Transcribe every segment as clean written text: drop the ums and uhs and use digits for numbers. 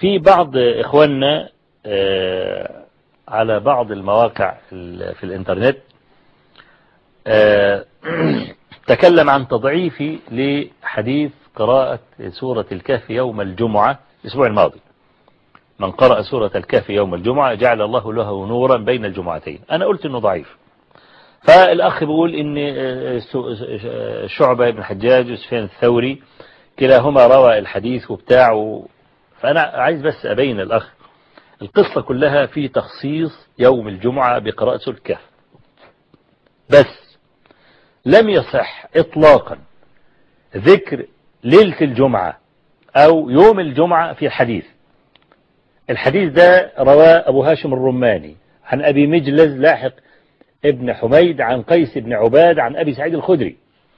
في بعض إخواننا على بعض المواقع في الإنترنت تكلم عن تضعيفي لحديث قراءة سورة الكهف يوم الجمعة الأسبوع الماضي. من قرأ سورة الكهف يوم الجمعة جعل الله له نورا بين الجمعتين. أنا قلت إنه ضعيف. فالأخ بيقول إن شعبة بن حجاج وسفيان الثوري كلاهما روى الحديث وبتاعه. فأنا عايز بس أبين الأخ القصة كلها في تخصيص يوم الجمعة بقراءة سورة الكهف بس. لم يصح إطلاقا ذكر ليلة الجمعة أو يوم الجمعة في الحديث. الحديث ده رواه أبو هاشم الرماني عن أبي مجلز لاحق ابن حميد عن قيس بن عباد عن أبي سعيد الخدري.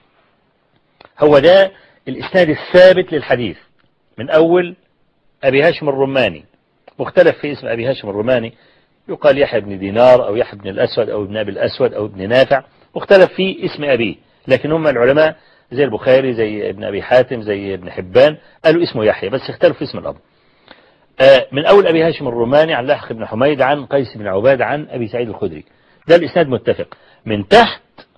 هو ده الإسناد الثابت للحديث من أول أبي هاشم الرماني. مختلف في اسم أبي هاشم الرماني، يقال يحيى بن دينار أو يحيى بن الأسود أو ابن أبي الأسود أو ابن نافع، مختلف في اسم أبيه. لكن هم العلماء زي البخاري زي ابن أبي حاتم زي ابن حبان قالوا اسمه يحيى بس اختلف في اسم الأب. من أول أبي هاشم الرماني عن لاحق بن حميد عن قيس بن عباد عن أبي سعيد الخدري. ده الإسناد متفق. من تحت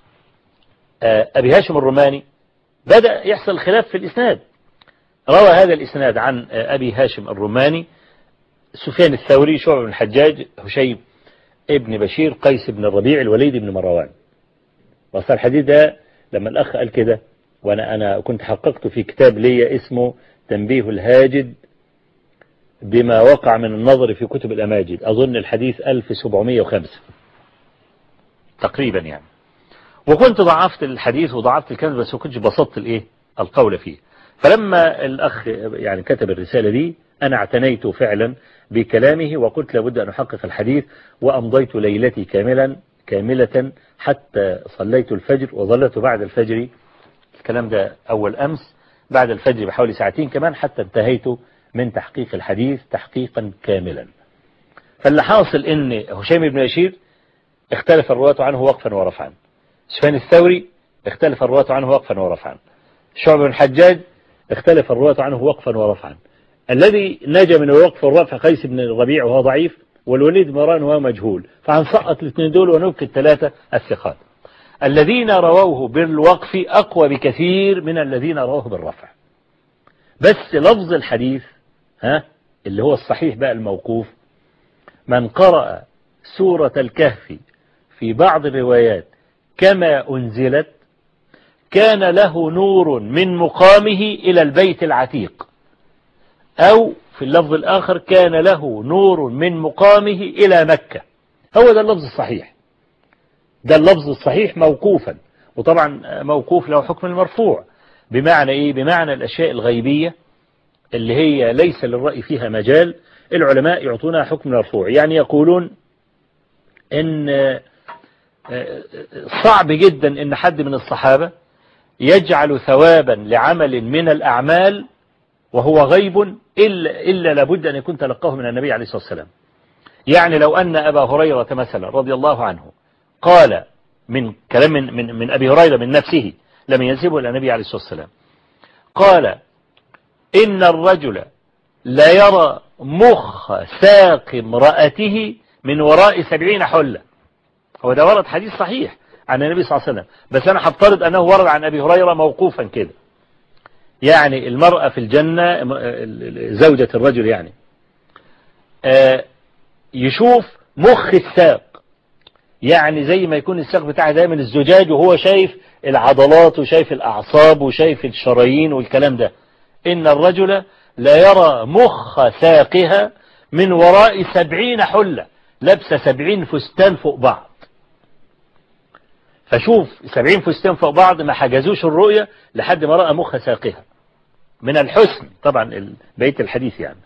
أبي هاشم الرماني بدأ يحصل خلاف في الإسناد. روى هذا الإسناد عن أبي هاشم الرماني سفيان الثوري شعبة بن الحجاج هشيم ابن بشير قيس بن الربيع الوليد بن مروان. وصل الحديث ده لما الأخ قال كده، وأنا كنت حققت في كتاب لي اسمه تنبيه الهاجد بما وقع من النظر في كتب الأماجد، أظن الحديث 1705 تقريبا يعني. وكنت ضعفت الحديث وضعفت الكلام بس ما كنتش بسطت القول فيه. فلما الأخ يعني كتب الرسالة دي أنا اعتنيت فعلا بكلامه وقلت لابد أن أحقق الحديث، وأمضيت ليلتي كاملة حتى صليت الفجر وظلت بعد الفجر، الكلام ده أول أمس، بعد الفجر بحوالي ساعتين كمان حتى انتهيت من تحقيق الحديث تحقيقا كاملا. فاللي حاصل إن هشيم بن بشير اختلف الرواة عنه وقفا ورفعا، سفيان الثوري اختلف الرواة عنه وقفا ورفعا، شعبة بن الحجاج اختلف الرواة عنه وقفا ورفعا. الذي نجا من الوقف والرفع قيس بن الربيع وهو ضعيف، والوليد مران وهو مجهول، فهنسقط الاثنين دول ونبقي الثلاثة الثقات. الذين رووه بالوقف أقوى بكثير من الذين رووه بالرفع. بس لفظ الحديث اللي هو الصحيح بقى الموقوف: من قرأ سورة الكهف في بعض الروايات كما أنزلت كان له نور من مقامه إلى البيت العتيق، أو في اللفظ الآخر كان له نور من مقامه إلى مكة. هو ده اللفظ الصحيح، ده اللفظ الصحيح موقوفا. وطبعا موقوف له حكم المرفوع. بمعنى إيه؟ بمعنى الأشياء الغيبية اللي هي ليس للرأي فيها مجال، العلماء يعطونها حكم مرفوع. يعني يقولون إن صعب جدا إن حد من الصحابة يجعل ثوابا لعمل من الأعمال وهو غيب إلا لابد أن يكون تلقاه من النبي عليه الصلاة والسلام. يعني لو أن أبا هريرة مثلا رضي الله عنه قال من كلام من أبي هريرة من نفسه لم ينسبه إلى النبي عليه الصلاة والسلام، قال: إن الرجل لا يرى مخ ساق امرأته من وراء 70 حلة. هو ده ورد حديث صحيح عن النبي صلى الله عليه وسلم، بس أنا هفترض أنه ورد عن أبي هريرة موقوفا كده. يعني المرأة في الجنة زوجة الرجل يعني يشوف مخ الساق، يعني زي ما يكون الساق بتاعه دايما الزجاج وهو شايف العضلات وشايف الأعصاب وشايف الشرايين والكلام ده. إن الرجل لا يرى مخ ساقها من وراء 70 حلة، لابسة 70 فستان فوق بعض. فشوف 70 فستان فوق بعض ما حجزوش الرؤية لحد ما رأى مخ ساقها من الحسن. طبعا بقية الحديث يعني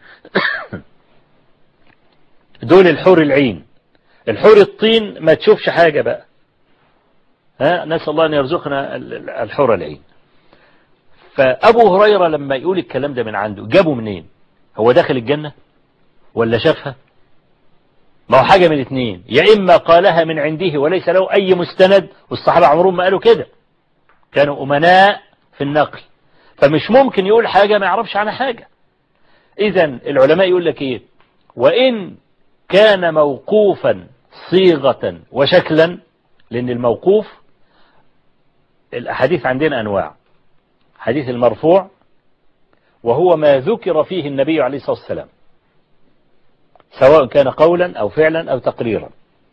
دول الحور العين. الحور الطين ما تشوفش حاجة بقى. نسأل الله أن يرزقنا الحور العين. فأبو هريرة لما يقول الكلام ده من عنده جابه منين؟ هو داخل الجنة ولا شافها؟ ما هو حاجة من الاثنين، يا إما قالها من عنده وليس له أي مستند، والصحابة عمرهم ما قالوا كده، كانوا أمناء في النقل، فمش ممكن يقول حاجة ما يعرفش عنها حاجة. إذا العلماء يقول لك إيه؟ وإن كان موقوفا صيغة وشكلا، لأن الموقوف الأحاديث عندنا أنواع. حديث المرفوع وهو ما ذكر فيه النبي عليه الصلاة والسلام سواء كان قولا أو فعلا أو تقريرا.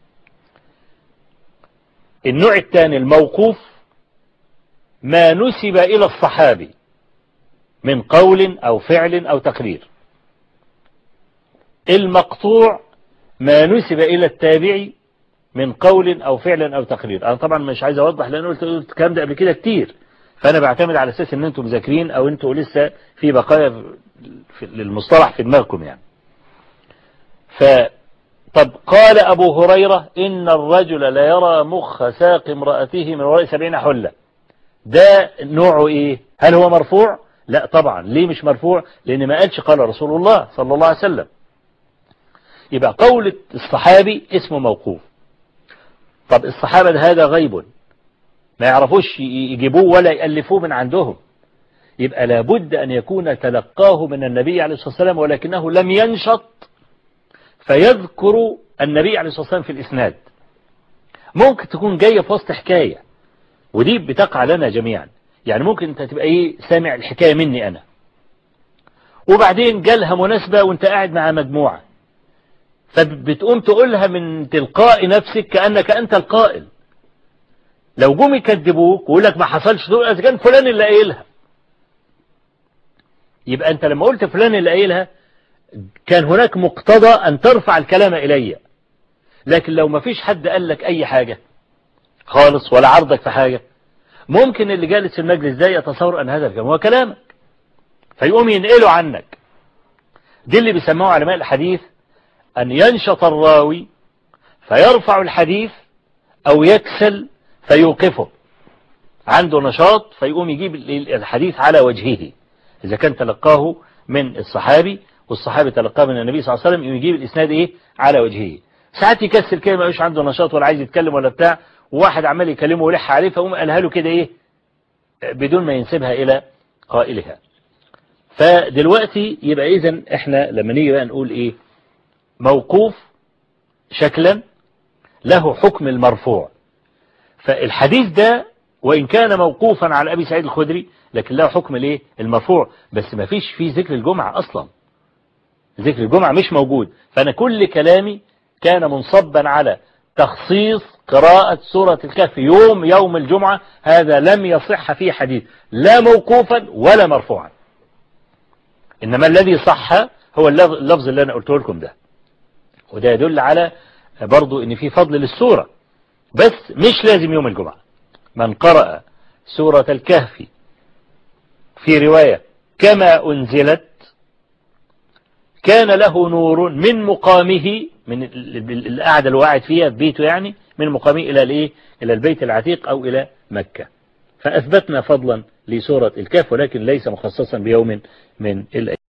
النوع الثاني الموقوف ما نسب إلى الصحابي من قول أو فعل أو تقرير. المقطوع ما نسب إلى التابعي من قول أو فعل أو تقرير. أنا طبعا مش عايز أوضح لأن قلت الكلام ده قبل كده كتير، فأنا بعتمد على أساس أن أنتم مذاكرين أو أنتم لسه في بقايا للمصطلح في دماغكم يعني. طب قال أبو هريرة إن الرجل لا يرى مخ ساق امرأته من وراء 70 حلة. ده نوعه إيه؟ هل هو مرفوع؟ لا طبعا. ليه مش مرفوع؟ لأن ما قالش قال رسول الله صلى الله عليه وسلم. يبقى قول الصحابي اسمه موقوف. طب الصحابة هذا غيب، ما يعرفوش يجيبوه ولا يألفوه من عندهم، يبقى لابد أن يكون تلقاه من النبي عليه الصلاة والسلام ولكنه لم ينشط فيذكر النبي عليه الصلاة والسلام في الإسناد. ممكن تكون جاية في وسط حكاية، ودي بتقع لنا جميعا. يعني ممكن انت تبقى ايه سامع الحكاية مني أنا، وبعدين جالها مناسبة وانت قاعد مع مجموعة، فبتقوم تقولها من تلقاء نفسك كأنك أنت القائل. لو جم يكذبوك ويقول لك ما حصلش تقول إذا كان فلان اللي قايلها. يبقى أنت لما قلت فلان اللي قايلها كان هناك مقتضى أن ترفع الكلام إلي. لكن لو ما فيش حد قال لك أي حاجة خالص ولا عرضك في حاجة، ممكن اللي جالس في المجلس ده يتصور أن هذا الكلام هو كلامك فيقوم ينقله عنك. دي اللي بيسموه علماء الحديث أن ينشط الراوي فيرفع الحديث أو يكسل فيوقفه. عنده نشاط فيقوم يجيب الحديث على وجهه. إذا كان تلقاه من الصحابي والصحابي تلقاه من النبي صلى الله عليه وسلم يجيب الإسناد إيه على وجهه. ساعات يكسل كده ما يش عنده نشاط ولا عايز يتكلم ولا بتاع، وواحد عمال يكلمه ويلح عليه فقوم قالها له كده إيه بدون ما ينسبها إلى قائلها. فدلوقتي يبقى إذن إحنا لما نيجي بقى نقول إيه موقوف شكلا له حكم المرفوع. فالحديث ده وإن كان موقوفا على أبي سعيد الخدري لكن له حكم الايه المرفوع، بس ما فيش فيه ذكر الجمعة أصلا. ذكر الجمعة مش موجود. فأنا كل كلامي كان منصبا على تخصيص قراءة سورة الكهف يوم الجمعة. هذا لم يصح فيه حديث لا موقوفا ولا مرفوعا، إنما الذي صح هو اللفظ اللي أنا قلته لكم ده. وده يدل على برضو إن في فضل للسورة، بس مش لازم يوم الجمعة. من قرأ سورة الكهف في رواية كما أنزلت كان له نور من مقامه، من القعدة اللي قاعد فيها في بيته يعني، من مقامه إلى البيت العتيق أو إلى مكة. فأثبتنا فضلا لسورة الكهف ولكن ليس مخصصا بيوم من الأيام.